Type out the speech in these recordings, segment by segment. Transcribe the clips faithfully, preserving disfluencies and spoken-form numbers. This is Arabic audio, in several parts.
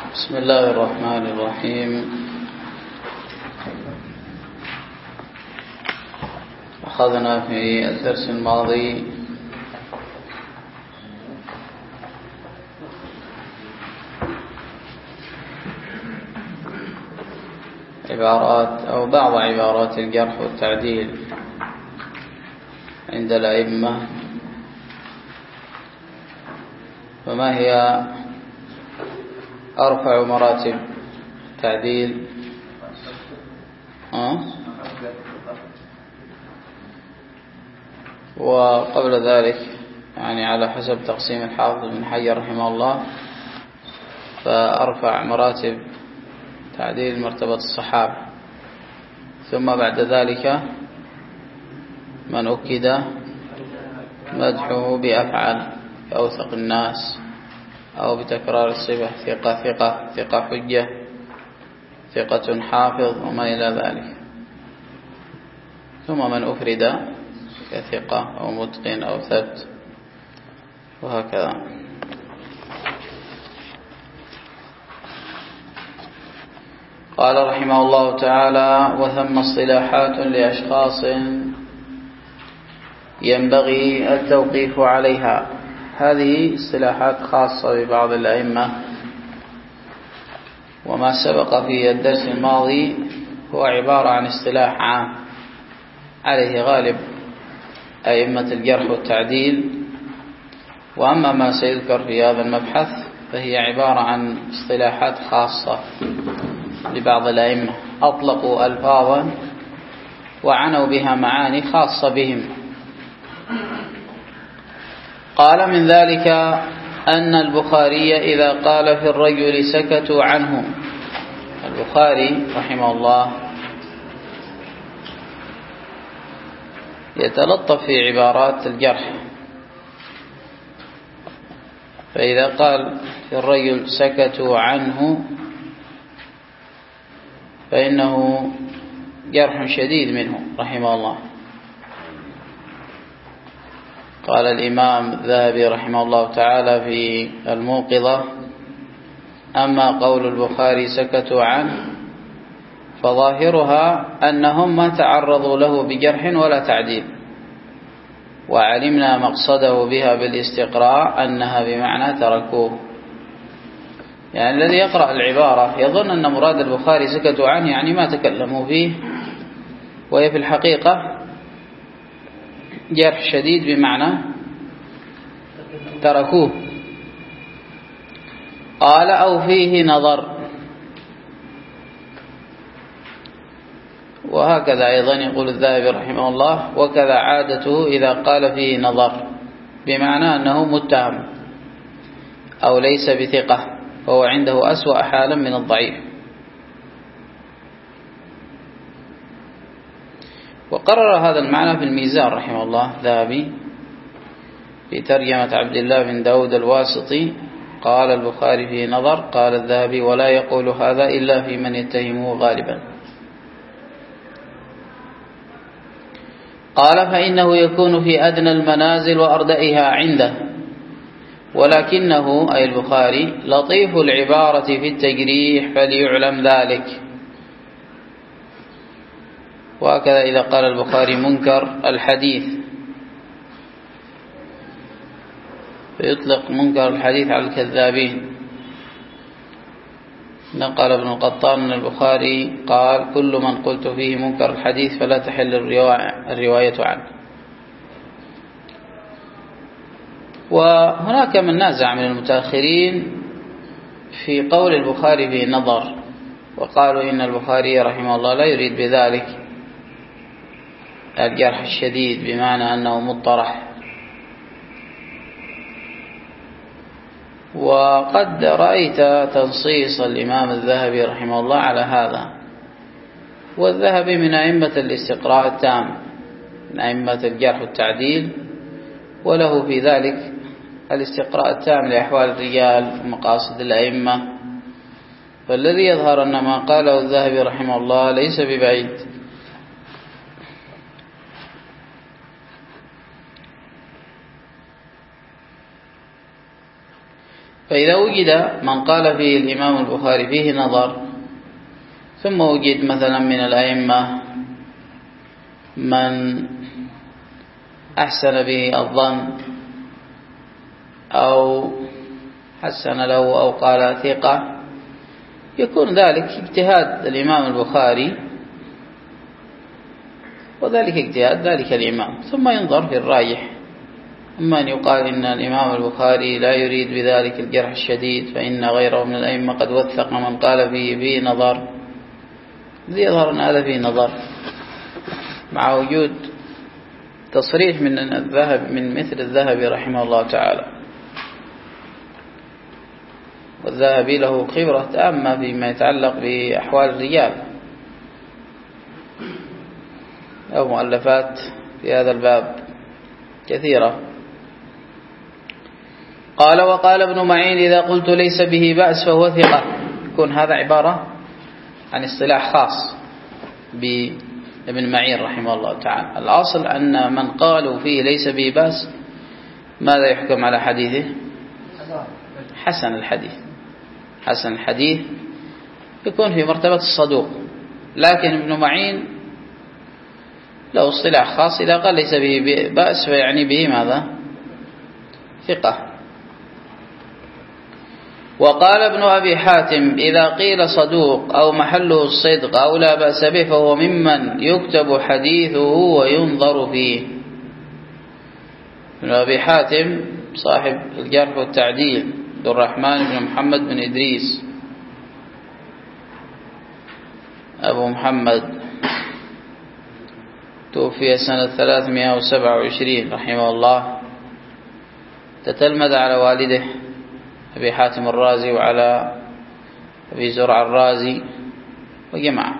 بسم الله الرحمن الرحيم. أخذنا في الدرس الماضي عبارات أو بعض عبارات الجرح والتعديل عند الأئمة، فما هي أرفع مراتب تعديل؟ أه؟ وقبل ذلك يعني على حسب تقسيم الحافظ بن حجر رحمه الله، فأرفع مراتب تعديل مرتبة الصحابة، ثم بعد ذلك من أكد مدحه بأفعل كأوثق الناس أو بتكرار الصفة ثقة ثقة ثقة حجة ثقة حافظ وما إلى ذلك، ثم من أفرد كثقة أو متقن أو ثبت وهكذا. قال رحمه الله تعالى: وثم اصطلاحات لأشخاص ينبغي التوقيف عليها. هذه اصطلاحات خاصة ببعض الأئمة، وما سبق في الدرس الماضي هو عبارة عن اصطلاح عام عليه غالب أئمة الجرح والتعديل، وأما ما سيذكر في هذا المبحث فهي عبارة عن اصطلاحات خاصة لبعض الأئمة، أطلقوا ألفاظا وعنوا بها معاني خاصة بهم. قال: من ذلك أن البخاري إذا قال في الرجل سكتوا عنه. البخاري رحمه الله يتلطف في عبارات الجرح، فإذا قال في الرجل سكتوا عنه فإنه جرح شديد منه رحمه الله. قال الإمام الذهبي رحمه الله تعالى في الموقظة: أما قول البخاري سكتوا عنه فظاهرها أنهم ما تعرضوا له بجرح ولا تعديل، وعلمنا مقصده بها بالاستقراء أنها بمعنى تركوه. يعني الذي يقرأ العبارة يظن أن مراد البخاري سكتوا عنه يعني ما تكلموا فيه، وهي في الحقيقة جرح شديد بمعنى تركوه. قال: أو فيه نظر. وهكذا أيضا يقول الذهبي رحمه الله: وكذا عادته إذا قال فيه نظر، بمعنى أنه متهم أو ليس بثقة، فهو عنده أسوأ حالا من الضعيف. وقرر هذا المعنى في الميزان رحمه الله الذهبي في ترجمة عبد الله بن داود الواسطي. قال البخاري فيه نظر، قال الذهبي: ولا يقول هذا إلا في من يتهمه غالبا. قال: فإنه يكون في أدنى المنازل وأردئها عنده، ولكنه أي البخاري لطيف العبارة في التجريح فليعلم ذلك. وهكذا إذا قال البخاري منكر الحديث فيطلق منكر الحديث على الكذابين. نقل ابن القطان من البخاري قال: كل من قلت فيه منكر الحديث فلا تحل الرواية عنه. وهناك من نازع من المتأخرين في قول البخاري فيه نظر، وقالوا إن البخاري رحمه الله لا يريد بذلك الجرح الشديد بمعنى أنه مطرح. وقد رأيت تنصيص الإمام الذهبي رحمه الله على هذا، والذهبي من أئمة الاستقراء التام، من أئمة الجرح والتعديل، وله في ذلك الاستقراء التام لأحوال الرجال ومقاصد الأئمة. فالذي يظهر أن ما قاله الذهبي رحمه الله ليس ببعيد. فإذا وجد من قال فيه الإمام البخاري فيه نظر، ثم وجد مثلا من الأئمة من أحسن به الظن أو حسن له أو قال ثقة، يكون ذلك اجتهاد الإمام البخاري وذلك اجتهاد ذلك الإمام، ثم ينظر في الراجح. أما أن يقال إن الإمام البخاري لا يريد بذلك الجرح الشديد فإن غيره من الأئمة قد وثق من قال فيه فيه نظر، يظهر أن هذا فيه نظر مع وجود تصريح من الذهب من مثل الذهبي رحمه الله تعالى. والذهبي له خبرة تامة فيما يتعلق بأحوال الرجال، أو مؤلفات في هذا الباب كثيرة. قال وقال ابن معين إذا قلت ليس به بأس فهو ثقة، يكون هذا عبارة عن اصطلاح خاص بابن معين رحمه الله تعالى. الأصل أن من قالوا فيه ليس به بأس ماذا يحكم على حديثه؟ حسن الحديث. حسن الحديث يكون في مرتبة الصدوق، لكن ابن معين له اصطلاح خاص، إذا قال ليس به بأس فيعني به ماذا؟ ثقة. وقال ابن أبي حاتم إذا قيل صدوق أو محله الصدق أو لا بأس به فهو ممن يكتب حديثه وينظر فيه. ابن أبي حاتم صاحب الجرح والتعديل، عبد الرحمن بن محمد بن إدريس أبو محمد، توفي سنة ثلاثمائة وسبعة وعشرين رحمه الله، تتلمذ على والده أبي حاتم الرازي وعلى أبي زرع الرازي وجماعة.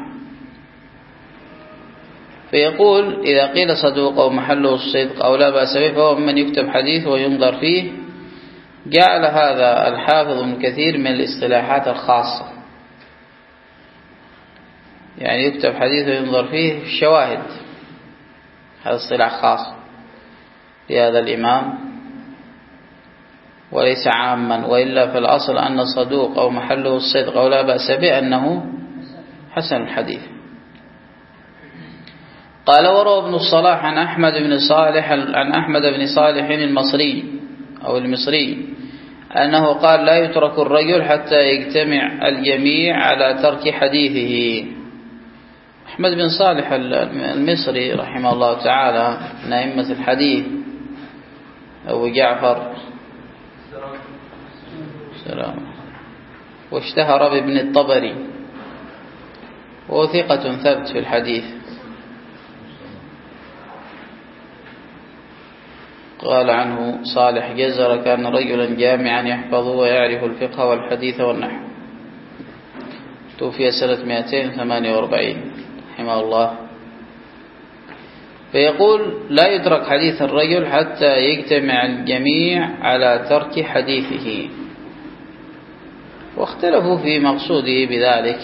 فيقول إذا قيل صدوق أو محله الصدق أو لا بأس به فهو من يكتب حديث وينظر فيه. جعل هذا الحافظ من كثير من الاصطلاحات الخاصة، يعني يكتب حديث وينظر فيه الشواهد، هذا اصطلاح خاص لهذا الإمام وليس عاما، وإلا في الأصل أن الصدوق أو محله الصدق أو لا بأس به أنه حسن الحديث. قال وروى ابن الصلاح عن أحمد بن صالح عن أحمد بن صالح المصري أو المصري أنه قال لا يترك الرجل حتى يجتمع الجميع على ترك حديثه. أحمد بن صالح المصري رحمه الله تعالى من أئمة الحديث، أبو جعفر سلام، واشتهر بابن الطبري، وهو ثقة ثبت في الحديث. قال عنه صالح جزر كان رجلا جامعا يحفظ ويعرف الفقه والحديث والنحو، توفي سنة مئتين وثمانية وأربعين رحمه الله. فيقول لا يترك حديث الرجل حتى يجتمع الجميع على ترك حديثه، واختلفوا في مقصوده بذلك.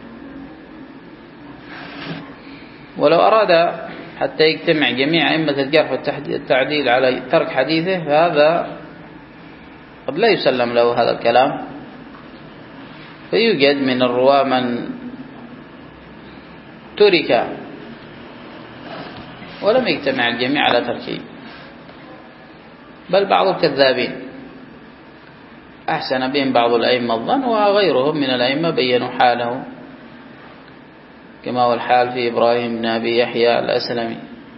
ولو أراد حتى يجتمع جميع أئمة الجرح والتعديل على ترك حديثه فهذا قد لا يسلم له هذا الكلام، فيوجد من الرواة من ترك ولم يجتمع الجميع على تركه، بل بعض الكذابين أحسن بهم بعض الأئمة الظن، وغيرهم من الأئمة بينوا حاله كما هو الحال في إبراهيم بن أبي يحيى الأسلمي.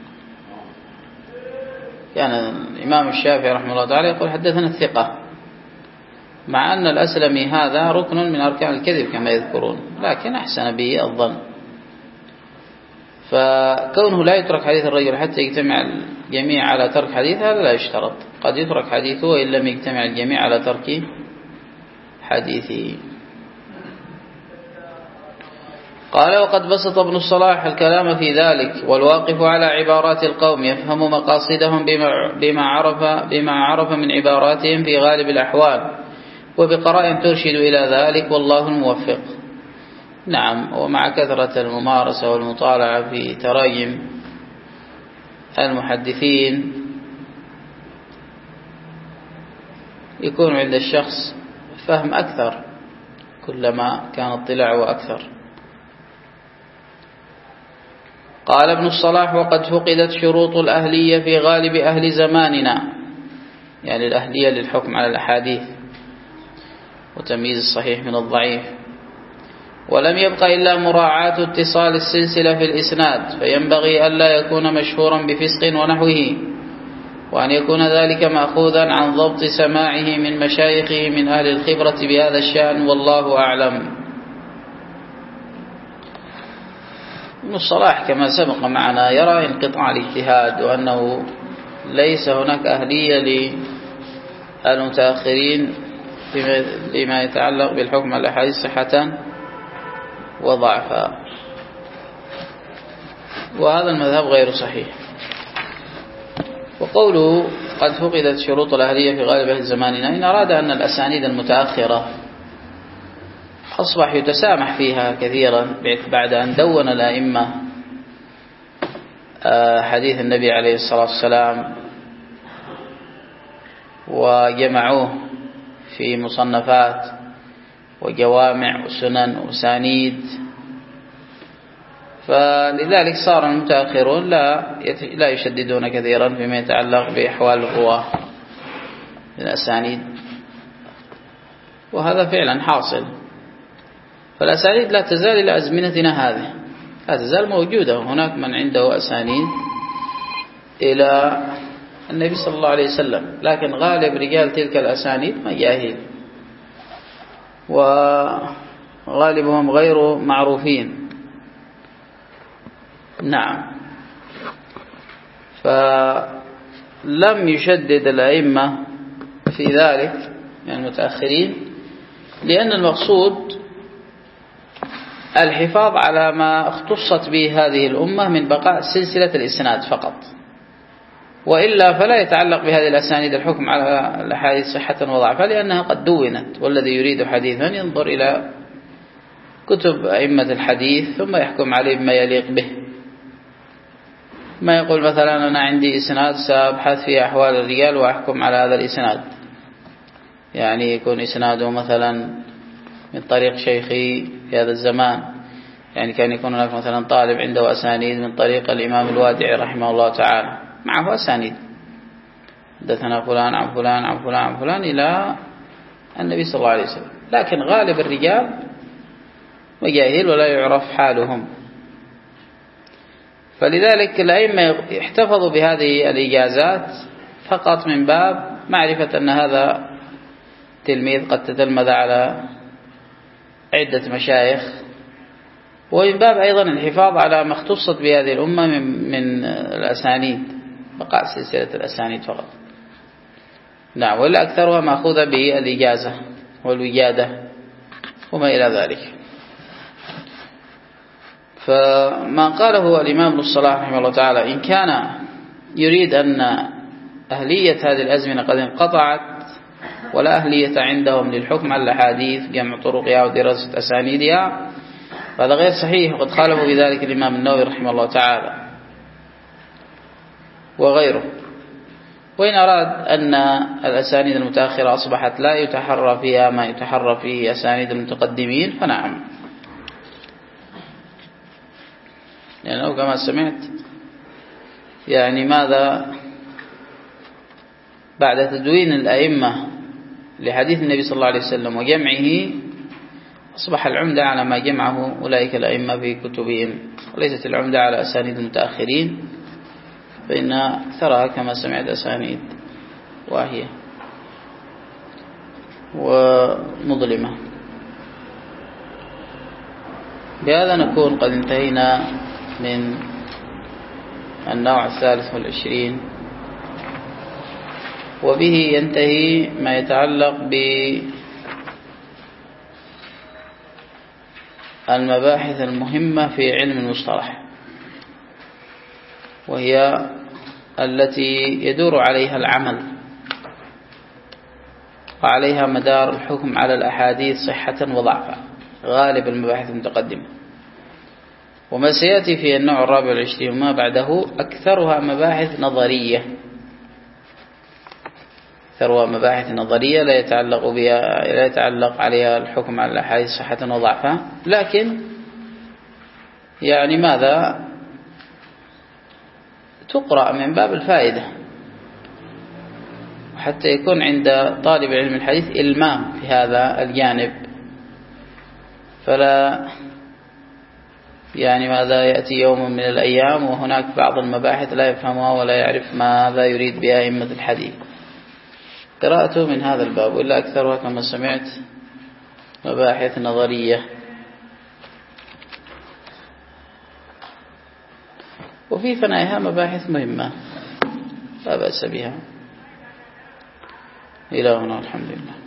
كان الإمام الشافعي رحمه الله تعالى يقول حدثنا الثقة، مع أن الأسلمي هذا ركن من أركان الكذب كما يذكرون، لكن أحسن به الظن. فكونه لا يترك حديث الرجل حتى يجتمع الجميع على ترك حديث هذا لا يشترط، قد يترك حديثه وإن لم يجتمع الجميع على ترك حديثه. قال وقد بسط ابن الصلاح الكلام في ذلك، والواقف على عبارات القوم يفهم مقاصدهم بما, بما, عرف, بما عرف من عباراتهم في غالب الأحوال، وبقراء ترشد إلى ذلك، والله الموفق. نعم، ومع كثرة الممارسة والمطالعة في تراجم المحدثين يكون عند الشخص فهم أكثر كلما كان اطلاعه أكثر. قال ابن الصلاح: وقد فقدت شروط الأهلية في غالب أهل زماننا، يعني الأهلية للحكم على الأحاديث وتمييز الصحيح من الضعيف، ولم يبق إلا مراعاة اتصال السلسلة في الإسناد، فينبغي ألا يكون مشهورا بفسق ونحوه، وأن يكون ذلك مأخوذا عن ضبط سماعه من مشايخه من أهل الخبرة بهذا الشأن، والله أعلم. ابن الصلاح كما سبق معنا يرى انقطاع الاجتهاد، وأنه ليس هناك أهلية للمتأخرين لما يتعلق بالحكم على الأحاديث صحة وضعفا، وهذا المذهب غير صحيح. وقوله قد فقدت شروط الأهلية في غالب أهل زماننا، إن أراد أن الأسانيد المتأخرة أصبح يتسامح فيها كثيرا بعد أن دون الأئمة حديث النبي عليه الصلاة والسلام وجمعوه في مصنفات وجوامع وسنن وسانيد، فلذلك صار المتأخرون لا لا يشددون كثيرا فيما يتعلق بأحوال الرواة للأسانيد، وهذا فعلا حاصل. فالأسانيد لا تزال إلى أزمنتنا هذه لا تزال موجودة، هناك من عنده أسانيد إلى النبي صلى الله عليه وسلم، لكن غالب رجال تلك الأسانيد مجاهيل وغالبهم غير معروفين. نعم، فلم يشدد الأئمة في ذلك يعني المتأخرين، لأن المقصود الحفاظ على ما اختصت به هذه الأمة من بقاء سلسلة الإسناد فقط، وإلا فلا يتعلق بهذه الأسانيد الحكم على الأحاديث صحة وضعفها، لأنها قد دونت، والذي يريد حديثا ينظر إلى كتب أئمة الحديث ثم يحكم عليه بما يليق به. ما يقول مثلا أنا عندي إسناد سأبحث في أحوال الرجال وأحكم على هذا الإسناد، يعني يكون إسناده مثلا من طريق شيخي في هذا الزمان، يعني كان يكون هناك مثلا طالب عنده أسانيد من طريق الإمام الوادعي رحمه الله تعالى، معه أسانيد حدثنا فلان عن فلان عن فلان عن فلان إلى النبي صلى الله عليه وسلم، لكن غالب الرجال مجاهيل ولا يعرف حالهم. فلذلك الأئمة يحتفظوا بهذه الإجازات فقط من باب معرفة أن هذا تلميذ قد تتلمذ على عدة مشايخ، ومن باب أيضا الحفاظ على ما اختصت بهذه الأمة من, من الأسانيد، بقاء سلسلة الأسانيد فقط. نعم، ولا أكثرها مأخوذة بالإجازة والوجادة وما إلى ذلك. فما قاله الإمام ابن الصلاح رحمه الله تعالى إن كان يريد أن أهلية هذه الأزمنة قد انقطعت ولا أهلية عندهم للحكم على الأحاديث جمع طرقها ودراسة أسانيدها، فهذا غير صحيح، وقد خالفوا بذلك الإمام النووي رحمه الله تعالى وغيره. وإن أراد أن الأسانيد المتأخرة أصبحت لا يتحرى فيها ما يتحرى فيه أسانيد المتقدمين فنعم، لأنه يعني كما سمعت يعني ماذا بعد تدوين الأئمة لحديث النبي صلى الله عليه وسلم وجمعه أصبح العمدة على ما جمعه أولئك الأئمة في كتبهم، وليست العمدة على أسانيد المتأخرين، فإن أكثرها كما سمعت أسانيد واهية ومظلمة. بهذا نكون قد انتهينا من النوع الثالث والعشرين، وبه ينتهي ما يتعلق بالمباحث المهمة في علم المصطلح، وهي التي يدور عليها العمل وعليها مدار الحكم على الأحاديث صحة وضعفا، غالب المباحث المتقدمة. وما سيأتي في النوع الرابع والعشرين وما بعده أكثرها مباحث نظرية، ثروة مباحث نظرية لا يتعلق بها لا يتعلق عليها الحكم على الأحاديث صحة وضعفها، لكن يعني ماذا تقرأ من باب الفائدة، وحتى يكون عند طالب علم الحديث إلمام في هذا الجانب، فلا يعني ماذا يأتي يوم من الأيام وهناك بعض المباحث لا يفهمها ولا يعرف ماذا يريد بها أئمة الحديث. قراءته من هذا الباب، وإلا أكثرها كما سمعت مباحث نظرية. وفي ثنائها مباحث مهمة لا بأس بها. إلهنا الحمد لله.